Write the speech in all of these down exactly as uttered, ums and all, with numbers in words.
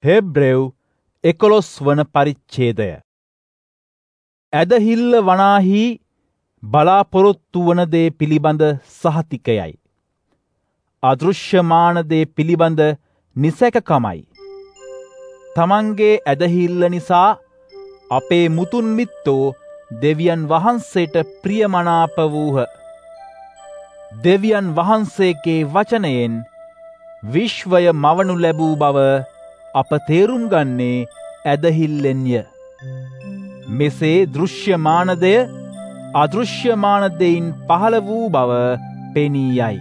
Hebrew එකොළොස් වන පරිච්ඡේදය. ඇදහිල්ල වනාහි බලාපොරොත්තු වන දේ පිළිබඳ සහතිකයයි. අදෘශ්‍යමාන දේ පිළිබඳ නිසැකකමයි. තමන්ගේ ඇදහිල්ල නිසා අපේ මුතුන් මිත්තෝ දෙවියන් වහන්සේට ප්‍රියමනාප වූහ. දෙවියන් වහන්සේගේ වචනයෙන් විශ්වය මවනු ලැබූ බව අප තේරුම් ගන්නේ ඇදහිල්ලෙන්ය. මෙසේ දෘශ්‍යමාන දෙය අදෘශ්‍යමාන දෙයින් පහළ වූ බව පෙනී යයි.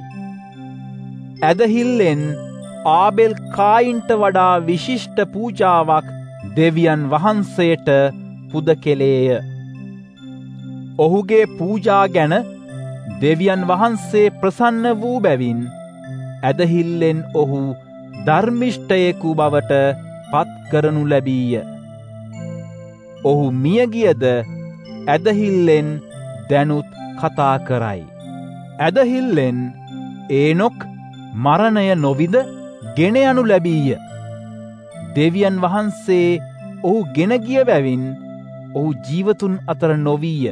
ඇදහිල්ලෙන් ආබෙල් කායින්ට වඩා විශිෂ්ට පූජාවක් දෙවියන් වහන්සේට පුද කෙළේය. ඔහුගේ පූජා ගැන දෙවියන් වහන්සේ ප්‍රසන්න වූ බැවින් ඇදහිල්ලෙන් ඔහු ධර්මිෂ්ඨයෙකු බවට පත් කරනු ලැබීය. ඔහු මියගියද ඇදහිල්ලෙන් දැනුත් කතා කරයි. ඇදහිල්ලෙන් ඒනොක් මරණය නොවිද ගෙන යනු ලැබීය. දෙවියන් වහන්සේ ඔහු ගෙන ගිය බැවින් ඔහු ජීවතුන් අතර නොවීය.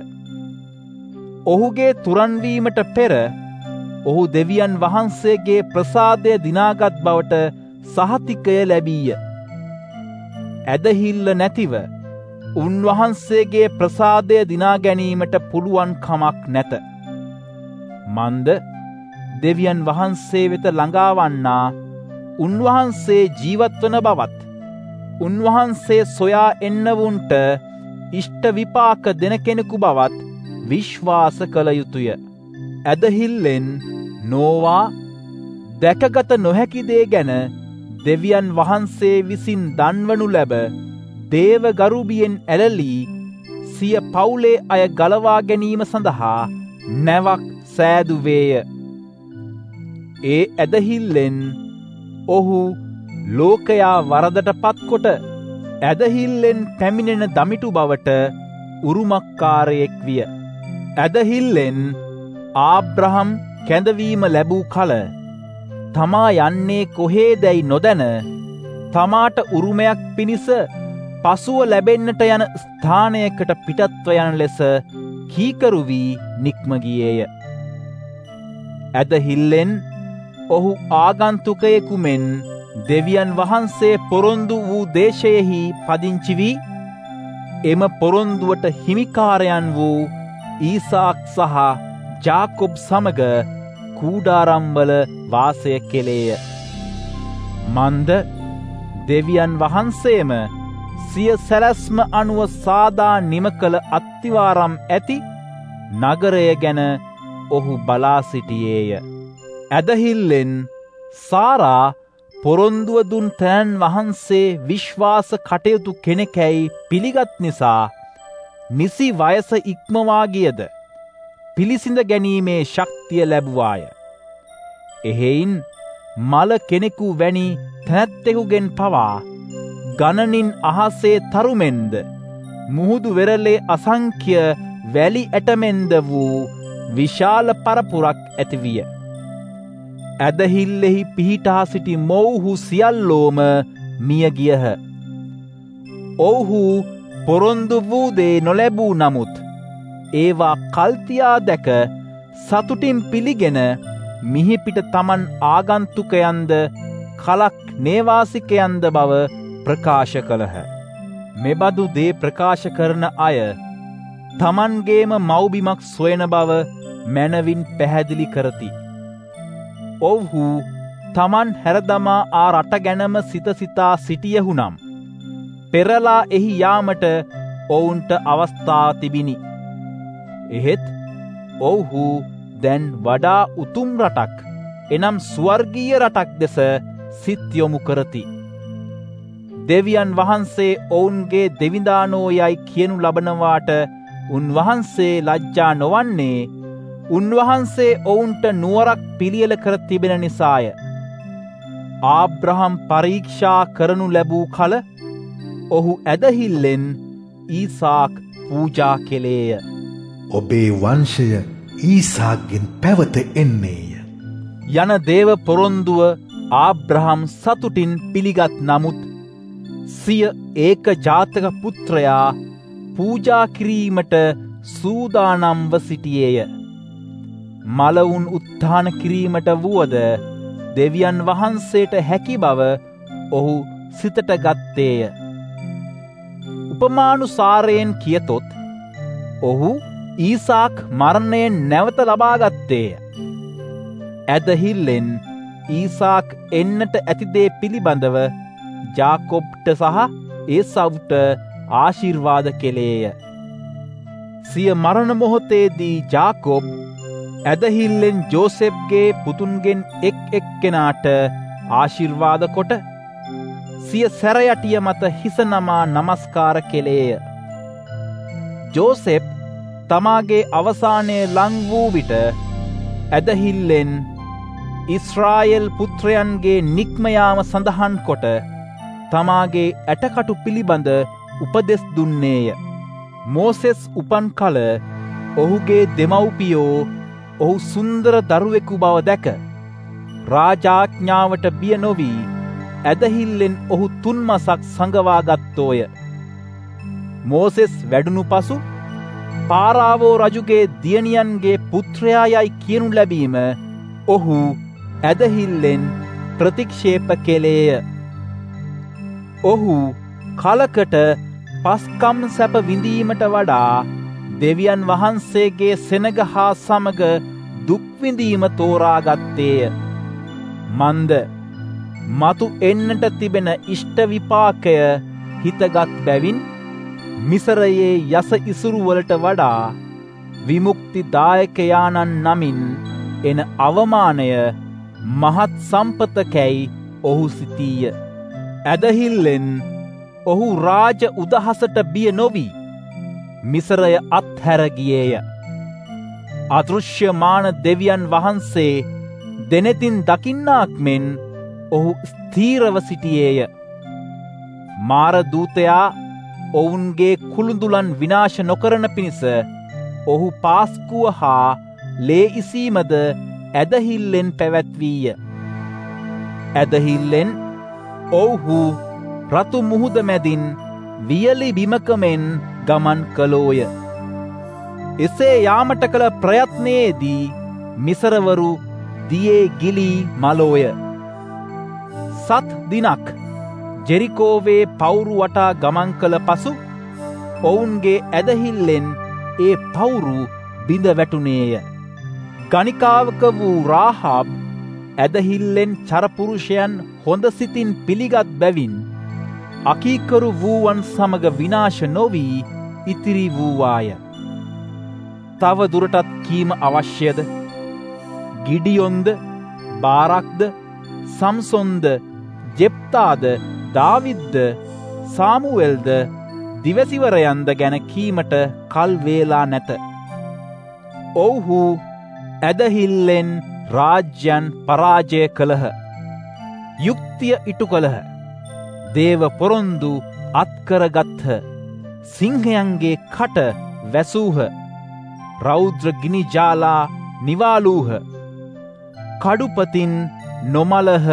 ඔහුගේ තුරන්වීමට පෙර ඔහු දෙවියන් වහන්සේගේ ප්‍රසාදය දිනාගත් බවට සහතිකය ලැබීය. ඇදහිල්ල නැතිව උන්වහන්සේගේ ප්‍රසාදය දිනා ගැනීමට පුළුවන් කමක් නැත. මන්ද දෙවියන් වහන්සේ වෙත ළඟාවන්නා උන්වහන්සේ ජීවත්වන බවත් උන්වහන්සේ සොයා එන්නවුන්ට ඉෂ්ට විපාක දෙන කෙනෙකු බවත් විශ්වාස කළ යුතුය. ඇදහිල්ලෙන් නෝවා දැකගත නොහැකි දේ ගැන දෙවියන් වහන්සේ විසින් දන්වනු ලැබ දේව ගරුබියෙන් ඇලලී සිය පවුලේ අය ගලවා ගැනීම සඳහා නැවක් සෑදුවේය. ඒ ඇදහිල්ලෙන් ඔහු ලෝකයා වරදට පත්කොට ඇදහිල්ලෙන් පැමිණෙන දමිටු බවට උරුමක්කාරයෙක් විය. ඇදහිල්ලෙන් ආබ්‍රහම් කැඳවීම ලැබූ කල තමා යන්නේ කොහේදැයි නොදැන තමාට උරුමයක් පිණිස පසුව ලැබෙන්නට යන ස්ථානයකට පිටත්ව යන ලෙස කීකරු වී නික්ම ගියේය. ඇදහිල්ලෙන් ඔහු ආගන්තුකයෙකු මෙන් දෙවියන් වහන්සේ පොරොන්දු වූ දේශයෙහි පදිංචි වී එම පොරොන්දුවට හිමිකාරයන් වූ ඊසාක් සහ ජාකොබ් සමග කූඩාරම්වල වාසය කෙළේය. මන්ද දෙවියන් වහන්සේම සිය සැලැස්ම අනුව සාදා නිම කළ අත්තිවාරම් ඇති නගරය ගැන ඔහු බලා සිටියේය. ඇදහිල්ලෙන් සාරා පොරොන්දුව දුන් තැනන් වහන්සේ විශ්වාස කටයුතු කෙනෙකැයි පිළිගත් නිසා නිසි වයස ඉක්මවා ගියද පිළිසිඳ ගැනීමේ ශක්තිය ලැබුවාය. එහෙයින් මල කෙනෙකු වැනි තැනැත්තෙකුගෙන් පවා ගණනින් අහසේ තරුමෙන්ද මුහුදු වෙරළේ අසංඛ්‍ය වැලි ඇටමෙන්ද වූ විශාල පරපුරක් ඇතිවිය. ඇදහිල්ලෙහි පිහිටා සිටි මොවුහු සියල්ලෝම මිය ගියහ. ඔවුහු පොරොන්දු වූ දේ නොලැබූ නමුත් ඒවා කල්තියා දැක සතුටින් පිළිගෙන මිහිපිට තමන් ආගන්තුකයන්ද කලක් නේවාසිකයන්ද බව ප්‍රකාශ කළහ. මෙබඳු දේ ප්‍රකාශ කරන අය තමන්ගේම මව්බිමක් සොයන බව මැනවින් පැහැදිලි කරති. ඔව්හු තමන් හැරදමා ආ රට ගැනම සිත සිතා සිටියහු නම් පෙරලා එහි යාමට ඔවුන්ට අවස්ථා තිබිනි. එහෙත් ඔව්හු දැන් වඩා උතුම් රටක් එනම් ස්වර්ගීය රටක් දෙස සිත් යොමු කරති. දෙවියන් වහන්සේ ඔවුන්ගේ දෙවිදානෝ යයි කියනු ලබනවාට උන්වහන්සේ ලජ්ජා නොවන්නේ උන්වහන්සේ ඔවුන්ට නුවරක් පිළියෙල කර තිබෙන නිසාය. ආබ්‍රහම් පරීක්ෂා කරනු ලැබූ කල ඔහු ඇදහිල්ලෙන් ඊසාක් පූජා කෙළේය. ඔබේ වංශය ඊසාක්ගෙන් පැවත එන්නේය යන දේව පොරොන්දුව ආබ්‍රහම් සතුටින් පිළිගත් නමුත් සිය ඒක ජාතක පුත්‍රයා පූජා කිරීමට සූදානම්ව සිටියේය. මලවුන් උත්ථාන කිරීමට වුවද දෙවියන් වහන්සේට හැකි බව ඔහු සිතට ගත්තේය. උපමානුසාරයෙන් කියතොත් ඔහු ඊසාක් මරණයෙන් නැවත ලබාගත්තේය. ඇදහිල්ලෙන් ඊසාක් එන්නට ඇති දේ පිළිබඳව ජාකොබ්ට සහ ඒසව්ට ආශිර්වාද කෙලේය. සිය මරණ මොහොතේදී ජාකොබ් ඇදහිල්ලෙන් ජෝසෙෆ්ගේ පුතුන්ගෙන් එක් එක්කෙනාට ආශිර්වාද කොට සිය සැරයටිය මත හිස නමා නමස්කාර කෙලේය. ජෝසෙෆ් තමාගේ අවසානයේ ලං වූ විට ඇදහිල්ලෙන් ඉස්රායෙල් පුත්‍රයන්ගේ නික්ම යාම සඳහන් කොට තමාගේ ඇටකටු පිළිබඳ උපදෙස් දුන්නේය. මෝසෙස් උපන් කල ඔහුගේ දෙමව්පියෝ ඔහු සුන්දර දරුවෙකු බව දැක රාජාඥාවට බිය නොවී ඇදහිල්ලෙන් ඔහු තුන්මසක් සඟවා ගත්තෝය. මෝසෙස් වැඩුණු පසු පාරාවෝ රජුගේ දියණියන්ගේ පුත්‍රයා යයි කියනු ලැබීම ඔහු ඇදහිල්ලෙන් ප්‍රතික්ෂේප කෙලේය. ඔහු කලකට පස්කම් සැප විඳීමට වඩා දෙවියන් වහන්සේගේ සෙනග හා සමග දුක් විඳීම තෝරාගත්තේය. මන්ද මතු එන්නට තිබෙන ඉෂ්ට විපාකය හිතගත් බැවින් මිසරයේ යස ඉසුරුවලට වඩා විමුක්තිදායකයාණන් නමින් එන අවමානය මහත් සම්පතකැයි ඔහු සිතීය. ඇදහිල්ලෙන් ඔහු රාජ උදහසට බිය නොවී මිසරය අත්හැර ගියේය. අදෘශ්‍යමාන දෙවියන් වහන්සේ දෙනෙතින් දකින්නාක් මෙන් ඔහු ස්ථීරව සිටියේය. මාර දූතයා ඔවුන්ගේ කුළුඳුලන් විනාශ නොකරන පිණිස ඔහු පාස්කුව හා ලේ ඉසීමද ඇදහිල්ලෙන් පැවැත්වීය. ඇදහිල්ලෙන් ඔව්හු රතු මුහුද මැදින් වියලි බිමකමෙන් ගමන් කළෝය. එසේ යාමට කළ ප්‍රයත්නයේදී මිසරවරු දියේ ගිලී මලෝය. සත් දිනක් ජෙරිකෝවේ පවුරු වටා ගමන් කළ පසු ඔවුන්ගේ ඇදහිල්ලෙන් ඒ පවුරු බිඳ වැටුනේය. ගණිකාවක වූ රාහාබ් ඇදහිල්ලෙන් චරපුරුෂයන් හොඳ සිතින් පිළිගත් බැවින් අකීකරු වූවන් සමග විනාශ නොවී ඉතිරි වූවාය. තව දුරටත් කීම අවශ්‍යද? ගිඩියොන්ද, බාරක්ද, සම්සොන්ද, ජෙප්තාද, දාවිද්ද, සාමුවෙල්ද, දිවසිවරයන්ද ගැන කීමට කල් වේලා නැත. ඔව්හු ඇදහිල්ලෙන් රාජ්‍යයන් පරාජය කළහ. යුක්තිය ඉටු කළහ. දේව පොරොන්දු අත්කරගත්හ. සිංහයන්ගේ කට වැසූහ. රෞද්‍ර ගිනි ජාලා නිවාලූහ. කඩුපතින් නොමලහ.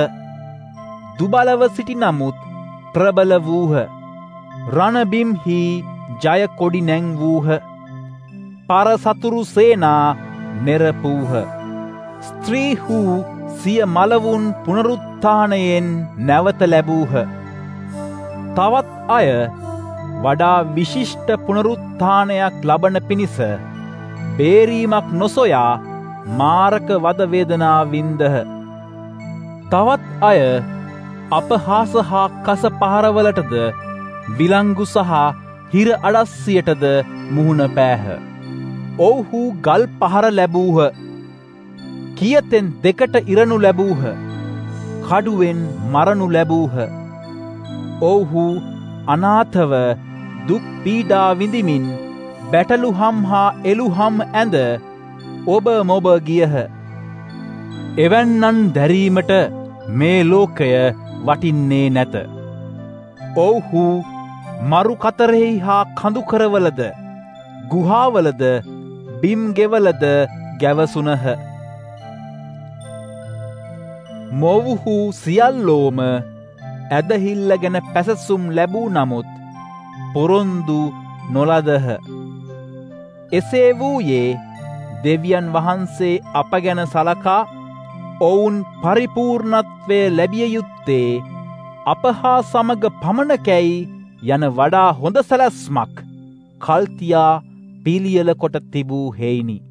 දුබලව සිටි නමුත් ප්‍රබල වූහ. රණබිම්හි ජය කොඩි නැංවූහ. පරසතුරු සේනා නෙරපූහ. ස්ත්‍රීහු සිය මලවුන් පුනරුත්ථානයෙන් නැවත ලැබූහ. තවත් අය වඩා විශිෂ්ට පුනරුත්ථානයක් ලබන පිණිස බේරීමක් නොසොයා මාරක වද වේදනා වින්දහ. තවත් අය අපහාස හා කස පහරවලටද විලංගු සහ හිර අඩස්සියටද මුහුණ පෑහ. ඔව්හු ගල් පහර ලැබූහ. කියතෙන් දෙකට ඉරනු ලැබූහ. කඩුවෙන් මරනු ලැබූහ. ඔව්හු අනාථව දුක් පීඩා විඳිමින් බැටළුහම් හා එළුහම් ඇඳ ඔබ මොබ ගියහ. එවැන්නන් දැරීමට මේ ලෝකය වටින්නේ නැත. ඔව්හු මරු කතරෙහි හා කඳුකරවලද ගුහාවලද බිම්ගෙවලද ගැවසුනහ. මොවුහු සියල්ලෝම ඇදහිල්ල ගැන පැසසුම් ලැබූ නමුත් පොරොන්දු නොලදහ. එසේ වූයේ දෙවියන් වහන්සේ අප ගැන සලකා ඔවුන් පරිපූර්ණත්වය ලැබිය යුත්තේ අප හා සමග පමණකැයි යන වඩා හොඳ සැලැස්මක් කල්තියා පිළියෙල කොට තිබූ හේයිනි.